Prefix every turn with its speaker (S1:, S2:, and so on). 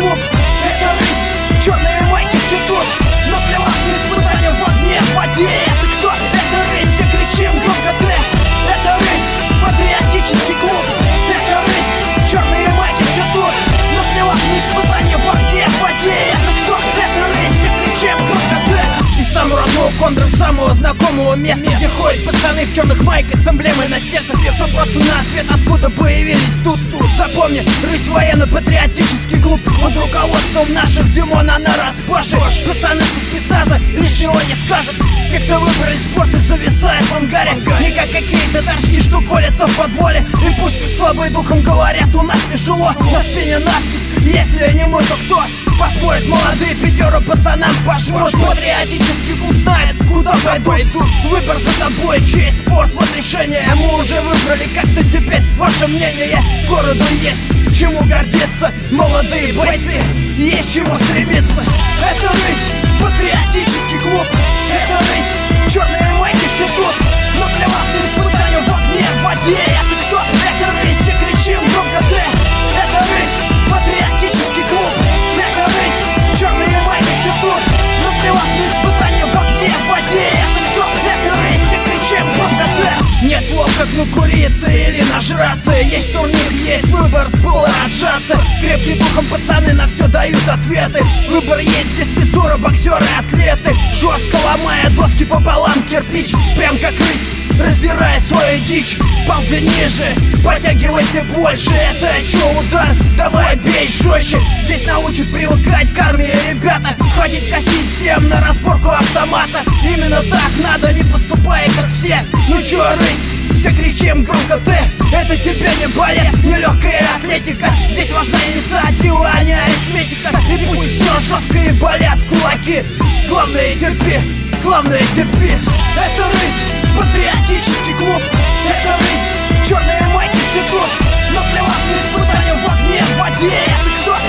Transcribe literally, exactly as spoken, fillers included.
S1: клуб. Это рысь, черные майки все тут. Наплевав на испытания в огне, в воде. Это кто? Это рысь, все кричим громко Д. Это рысь, патриотический клуб. Это рысь, черные майки все тут. Наплевав на испытания в огне, в воде. Это кто? Это рысь, все кричим громко Д. Из самого родного контура, самого знакомого места, где ходят пацаны в черных майках с эмблемой на сердце. С вопросу на ответ, откуда появились тут, тут. Запомни, рысь военно-патриотический клуб. Под руководством наших Димона на распаши. Пацаны со спецназа лишнего не скажут. Как-то выбрали спорт и зависает в ангаре. Не как какие-то тачки, что колятся в подволе. И пусть слабые духом говорят, у нас тяжело. На спине надпись, если не мы, то кто? Поспорят молодые пятеро пацанам пожмут. Патриотический клуб знает, куда пойдут. Выбор за тобой, чей спорт, вот решение. Мы уже выбрали, как-то теперь ваше мнение. Городу есть чему гордиться, молодые бойцы, есть чему стремиться. Это рысь, патриотический клуб. Это рысь, черные майки все тут. Наплевав на испытания в огне, в воде. Это кто? Это рысь, все кричим громко Д. Это рысь, патриотический клуб. Это рысь, черные майки все тут. Наплевав на испытания в огне, в воде. Это кто? Это рысь, все кричим громко Д. Нет слов, как накуриться или нажраться. Есть турнир, есть выбор, с пола отжаться. Крепкий духом пацаны на все дают ответы. Выбор есть, здесь спецура, боксеры, атлеты. Жестко ломая доски пополам кирпич. Прям как рысь, раздирая свою дичь. Ползи ниже, подтягивайся больше. Это чё, удар? Давай бей жестче. Здесь научат привыкать к армии ребята. Ходить косить всем на разборку автомата. Именно так надо, не поступая как все. Ну чё, рысь, все кричим громко Д. Это тебе не балет, не легкая атлетика. Здесь важна инициатива, а не арифметика. И пусть все жестко и болят кулаки. Главное терпи, главное терпи. Это рысь, патриотический клуб. Это рысь, черные майки все тут. Наплевав на испытания в огне, в воде. Это кто?